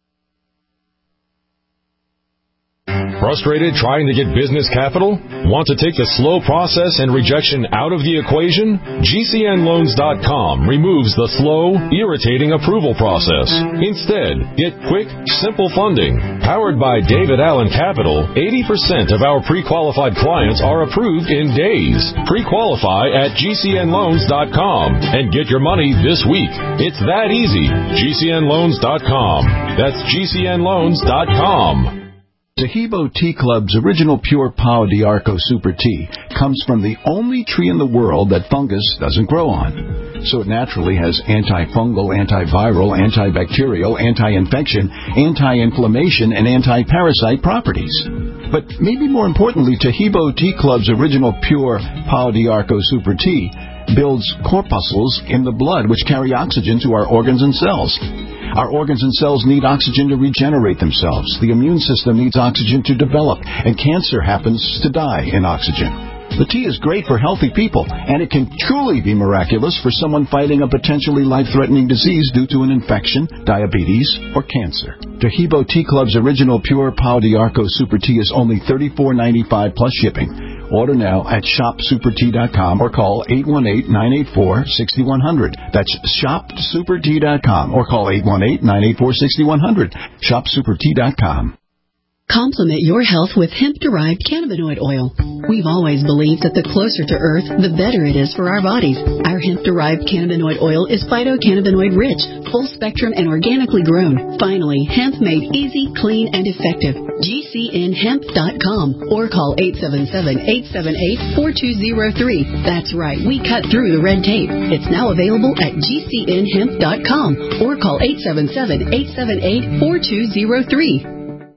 Frustrated trying to get business capital? Want to take the slow process and rejection out of the equation? G C N loans dot com removes the slow, irritating approval process. Instead, get quick, simple funding. Powered by David Allen Capital, eighty percent of our pre-qualified clients are approved in days. Pre-qualify at G C N loans dot com and get your money this week. It's that easy. G C N loans dot com. That's G C N loans dot com. Tahibo Tea Club's original pure Pau d'Arco Super Tea comes from the only tree in the world that fungus doesn't grow on. So it naturally has antifungal, antiviral, antibacterial, anti-infection, anti-inflammation, and anti-parasite properties. But maybe more importantly, Tahibo Tea Club's original pure Pau d'Arco Super Tea builds corpuscles in the blood which carry oxygen to our organs and cells. Our organs and cells need oxygen to regenerate themselves. The immune system needs oxygen to develop, and cancer happens to die in oxygen. The tea is great for healthy people, and it can truly be miraculous for someone fighting a potentially life-threatening disease due to an infection, diabetes, or cancer. Tahibo Tea Club's original pure Pau d'Arco Super Tea is only thirty-four ninety-five plus shipping. Order now at shop super tea dot com or call eight one eight, nine eight four, six one zero zero. That's shop super tea dot com or call eight one eight, nine eight four, six one zero zero. shop super tea dot com. Complement your health with hemp-derived cannabinoid oil. We've always believed that the closer to Earth, the better it is for our bodies. Our hemp-derived cannabinoid oil is phytocannabinoid-rich, full-spectrum, and organically grown. Finally, hemp made easy, clean, and effective. G C N hemp dot com or call eight seven seven, eight seven eight, four two zero three. That's right, we cut through the red tape. It's now available at G C N hemp dot com or call eight seven seven, eight seven eight, four two zero three.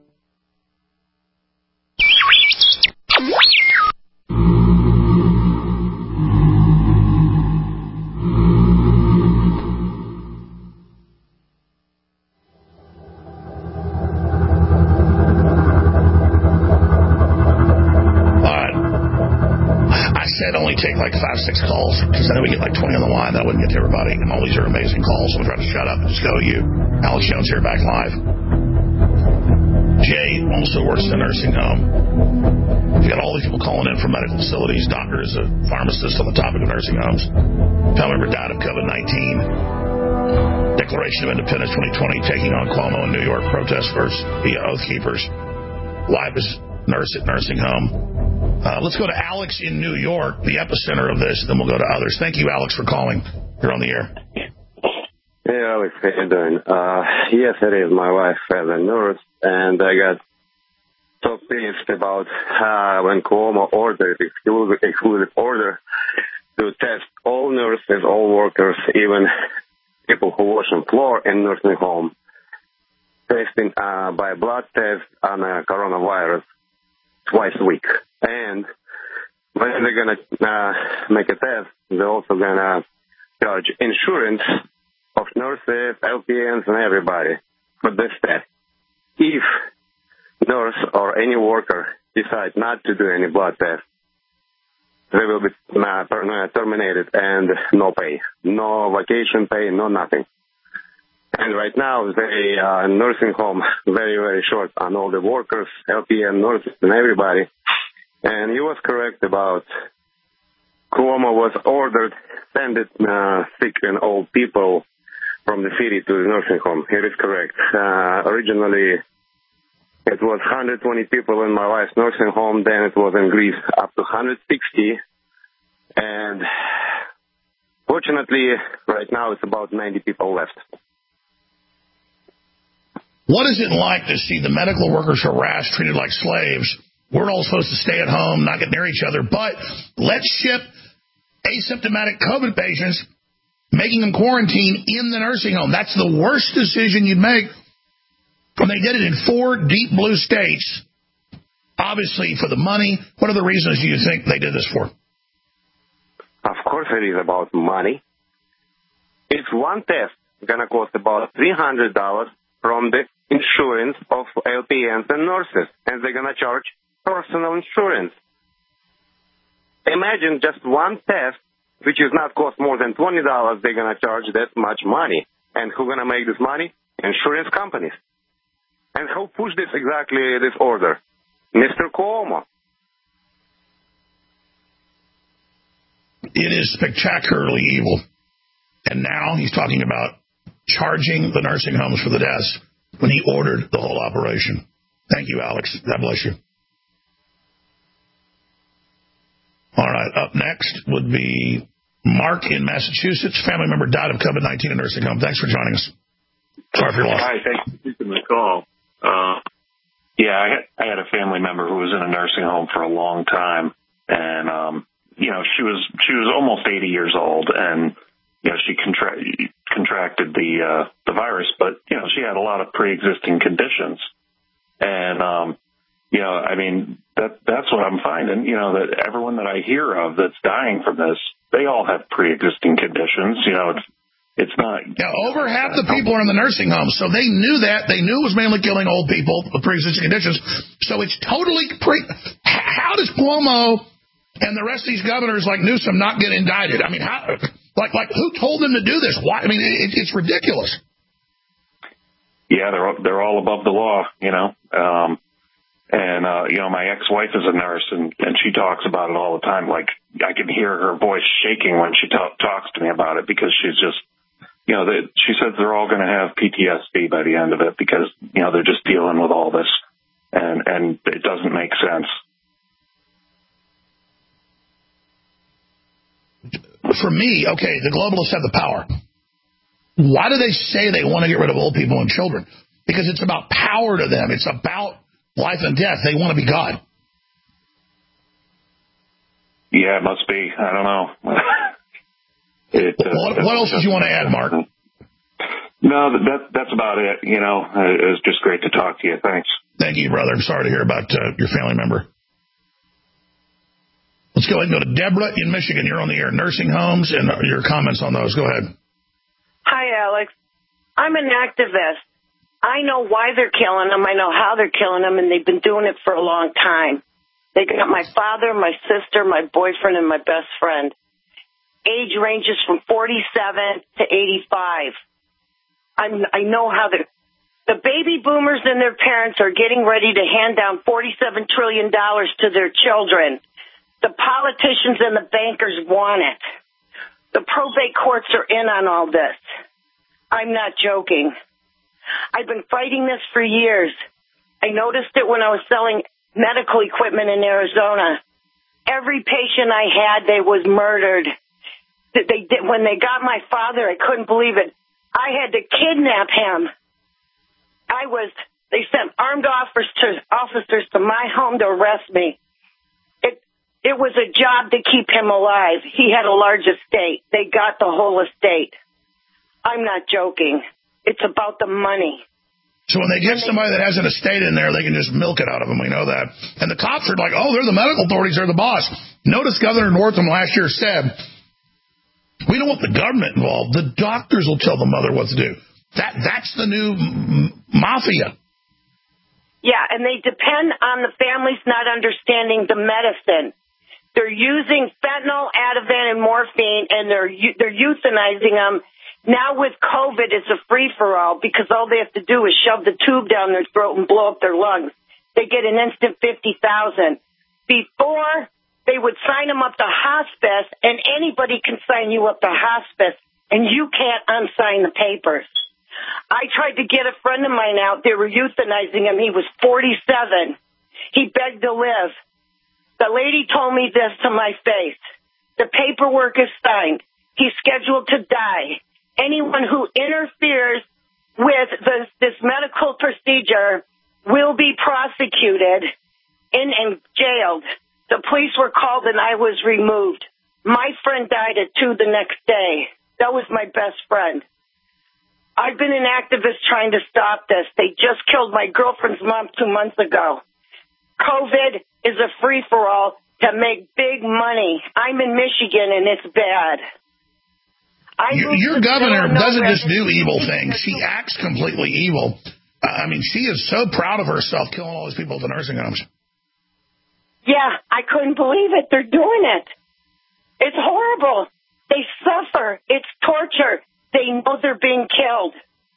Take like five, six calls, because then we get like twenty on the line. That wouldn't get to everybody. And all these are amazing calls. So we'll try to shut up and just go to you. Alex Jones here, back live. Jay also works in a nursing home. We got all these people calling in from medical facilities, doctors, a pharmacist on the topic of nursing homes. Family member died of COVID nineteen. Declaration of Independence twenty twenty, taking on Cuomo in New York. Protest first via Oath Keepers. Live as nurse at nursing home. Uh, let's go to Alex in New York, the epicenter of this, then we'll go to others. Thank you, Alex, for calling. You're on the air. Hey, Alex, how you doing? Uh, yes, it is. My wife has a nurse, and I got so pissed about uh, when Cuomo ordered exclusive, exclusive order to test all nurses, all workers, even people who wash on floor in nursing home, testing uh, by blood test on uh, coronavirus twice a week. And when they're going to uh, make a test, they're also going to charge insurance of nurses, L P Ns, and everybody for this test. If nurse or any worker decide not to do any blood test, they will be uh, terminated and no pay, no vacation pay, no nothing. And right now, the uh, nursing home very, very short on all the workers, L P N, nurses, and everybody. And he was correct about Cuomo was ordered send it uh, sick and old people from the city to the nursing home. It is correct. Uh, originally, it was one hundred twenty people in my wife's nursing home. Then it was increased up to one hundred sixty. And fortunately, right now it's about ninety people left. What is it like to see the medical workers harassed, treated like slaves? We're all supposed to stay at home, not get near each other, but let's ship asymptomatic COVID patients, making them quarantine in the nursing home. That's the worst decision you'd make. When they did it in four deep blue states, obviously for the money. What are the reasons you think they did this for? Of course it is about money. If one test is going to cost about three hundred dollars from the insurance of L P Ns and nurses, and they're going to charge personal insurance. Imagine just one test, which is not cost more than twenty dollars, they're going to charge that much money. And who's going to make this money? Insurance companies. And who pushed this exactly, this order? Mister Cuomo. It is spectacularly evil. And now he's talking about charging the nursing homes for the deaths when he ordered the whole operation. Thank you, Alex. God bless you. All right, up next would be Mark in Massachusetts. Family member died of COVID nineteen in a nursing home. Thanks for joining us. Sorry for your loss. Hi, thanks for taking the call. Uh, yeah, I had, I had a family member who was in a nursing home for a long time, and um, you know, she was she was almost eighty years old, and you know, she contra- contracted the uh, the virus, but you know, she had a lot of pre-existing conditions, and um, you know, I mean, that that's what I'm finding. You know, that everyone that I hear of that's dying from this, they all have pre-existing conditions. You know, it's it's not. Yeah, over half the people are in the nursing homes, so they knew that. They knew it was mainly killing old people with pre-existing conditions. So it's totally pre. How does Cuomo and the rest of these governors like Newsom not get indicted? I mean, how? Like, like who told them to do this? Why? I mean, it, it's ridiculous. Yeah, they're they're all above the law, you know. Um, and uh, you know, my ex-wife is a nurse, and and she talks about it all the time. Like, I can hear her voice shaking when she t- talks to me about it, because she's just, you know, they, she says they're all going to have P T S D by the end of it, because you know, they're just dealing with all this, and and it doesn't make sense. For me, okay, the globalists have the power. Why do they say they want to get rid of old people and children? Because it's about power to them. It's about life and death. They want to be God. Yeah, it must be. I don't know. it, uh, what, what else did you want to add, Mark? No, that that's about it. You know, it was just great to talk to you. Thanks. Thank you, brother. I'm sorry to hear about uh, your family member. Let's go ahead and go to Deborah in Michigan. You're on the air. Nursing homes and your comments on those. Go ahead. Hi, Alex. I'm an activist. I know why they're killing them. I know how they're killing them, and they've been doing it for a long time. They got my father, my sister, my boyfriend, and my best friend. Age ranges from forty-seven to eighty-five. I'm, I know how they're... The baby boomers and their parents are getting ready to hand down forty-seven trillion dollars to their children. The politicians and the bankers want it. The probate courts are in on all this. I'm not joking. I've been fighting this for years. I noticed it when I was selling medical equipment in Arizona. Every patient I had, they was murdered. They did, when they got my father, I couldn't believe it. I had to kidnap him. I was, they sent armed officers, officers to my home to arrest me. It, it was a job to keep him alive. He had a large estate. They got the whole estate. I'm not joking. It's about the money. So when they get somebody that has an estate in there, they can just milk it out of them. We know that. And the cops are like, oh, they're the medical authorities. They're the boss. Notice Governor Northam last year said, we don't want the government involved. The doctors will tell the mother what to do. That That's the new m- mafia. Yeah, and they depend on the families not understanding the medicine. They're using fentanyl, Ativan, and morphine, and they're they're euthanizing them. Now with COVID, it's a free-for-all because all they have to do is shove the tube down their throat and blow up their lungs. They get an instant fifty thousand dollars. Before, they would sign them up to hospice, and anybody can sign you up to hospice. and you can't unsign the papers. I tried to get a friend of mine out. They were euthanizing him. He was forty-seven. He begged to live. The lady told me this to my face. The paperwork is signed. He's scheduled to die. Anyone who interferes with the, this medical procedure will be prosecuted and, and jailed. The police were called and I was removed. My friend died at two the next day. That was my best friend. I've been an activist trying to stop this. They just killed my girlfriend's mom two months ago. COVID is a free-for-all to make big money. I'm in Michigan, and it's bad. I Your, your governor doesn't just do evil things. She acts completely evil. Uh, I mean, she is so proud of herself killing all these people at the nursing homes. Yeah, I couldn't believe it. They're doing it. It's horrible. They suffer. It's torture. They know they're being killed.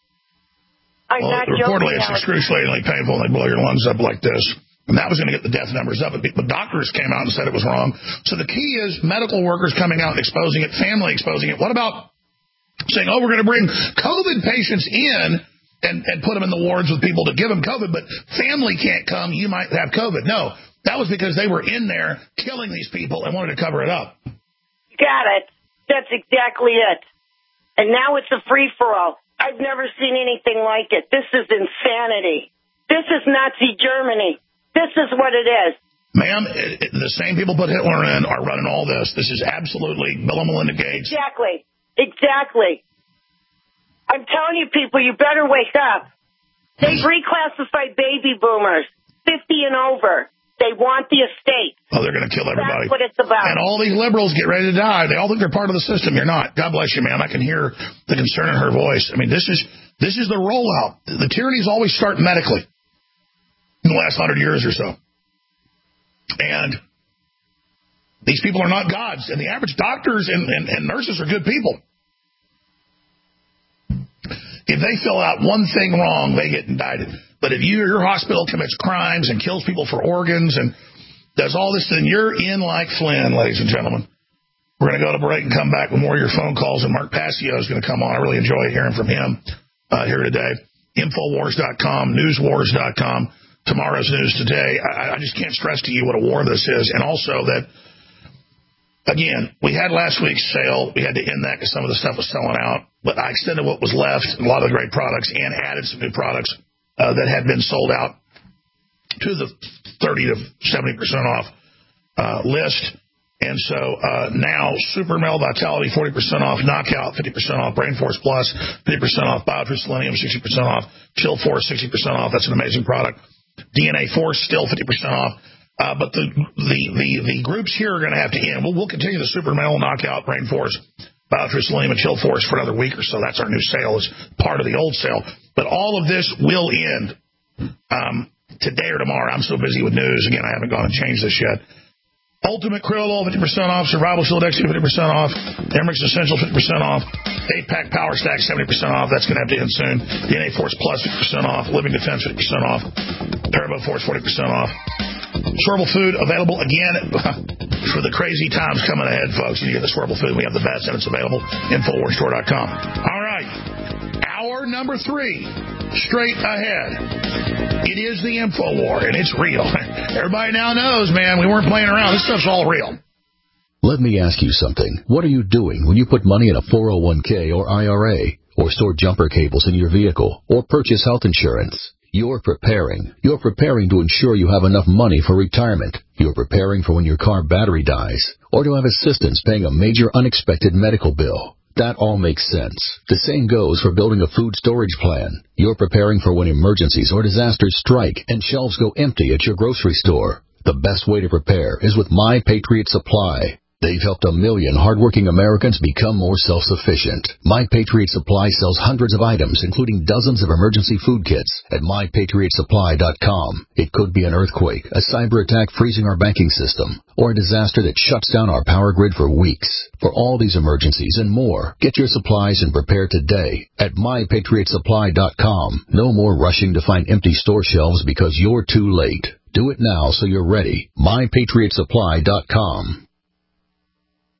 I'm well, not reportedly, joking. it's excruciatingly painful, and they blow your lungs up like this. And that was going to get the death numbers up. But doctors came out and said it was wrong. So the key is medical workers coming out and exposing it, family exposing it. What about saying, oh, we're going to bring COVID patients in and, and put them in the wards with people to give them COVID, but family can't come. You might have COVID. No, that was because they were in there killing these people and wanted to cover it up. Got it. That's exactly it. And now it's a free-for-all. I've never seen anything like it. This is insanity. This is Nazi Germany. This is what it is. Ma'am, it, it, the same people put Hitler in are running all this. This is absolutely Bill and Melinda Gates. Exactly. Exactly. I'm telling you, people, you better wake up. They've reclassified baby boomers, fifty and over. They want the estate. Oh, they're going to kill everybody. That's what it's about. And all these liberals get ready to die. They all think they're part of the system. You're not. God bless you, ma'am. I can hear the concern in her voice. I mean, this is this is the rollout. The tyrannies always start medically in the last hundred years or so. And these people are not gods. And the average doctors and, and, and nurses are good people. If they fill out one thing wrong, they get indicted. But if you, your hospital commits crimes and kills people for organs and does all this, then you're in like Flynn, ladies and gentlemen. We're going to go to break and come back with more of your phone calls, and Mark Passio is going to come on. I really enjoy hearing from him uh, here today. Infowars dot com, Newswars dot com, tomorrow's news today. I, I just can't stress to you what a war this is, and also that, again, we had last week's sale. We had to end that because some of the stuff was selling out, but I extended what was left, a lot of the great products, and added some new products Uh, that had been sold out to the thirty to seventy percent off uh, list. And so uh, now Super Male Vitality, forty percent off, Knockout, fifty percent off, Brain Force Plus, fifty percent off, BioTrue Selenium, sixty percent off, Chill Force, sixty percent off. That's an amazing product. D N A Force, still fifty percent off. Uh, but the, the, the, the groups here are going to have to end. We'll, we'll continue the Super Male, Knockout, Brain Force, BioTrue Selenium, and Chill Force for another week or so. That's our new sale. It's part of the old sale. But all of this will end um, today or tomorrow. I'm so busy with news. Again, I haven't gone and changed this yet. Ultimate Krill Oil, fifty percent off. Survival Shield X, fifty percent off. Emmerich Essential, fifty percent off. eight-pack Power Stack, seventy percent off. That's going to have to end soon. D N A Force Plus, fifty percent off. Living Defense, fifty percent off. Parabo Force, forty percent off. Swerble Food available again for the crazy times coming ahead, folks. You get the Swerble Food. We have the best, and it's available. Infowars Store dot com. All right. Hour number three, straight ahead. It is the InfoWar, and it's real. Everybody now knows, man, we weren't playing around. This stuff's all real. Let me ask you something. What are you doing when you put money in a four oh one k or I R A, or store jumper cables in your vehicle, or purchase health insurance? You're preparing. You're preparing to ensure you have enough money for retirement. You're preparing for when your car battery dies, or to have assistance paying a major unexpected medical bill. That all makes sense. The same goes for building a food storage plan. You're preparing for when emergencies or disasters strike and shelves go empty at your grocery store. The best way to prepare is with My Patriot Supply. They've helped a million hardworking Americans become more self-sufficient. My Patriot Supply sells hundreds of items, including dozens of emergency food kits, at my patriot supply dot com. It could be an earthquake, a cyber attack freezing our banking system, or a disaster that shuts down our power grid for weeks. For all these emergencies and more, get your supplies and prepare today at my patriot supply dot com. No more rushing to find empty store shelves because you're too late. Do it now so you're ready. my patriot supply dot com.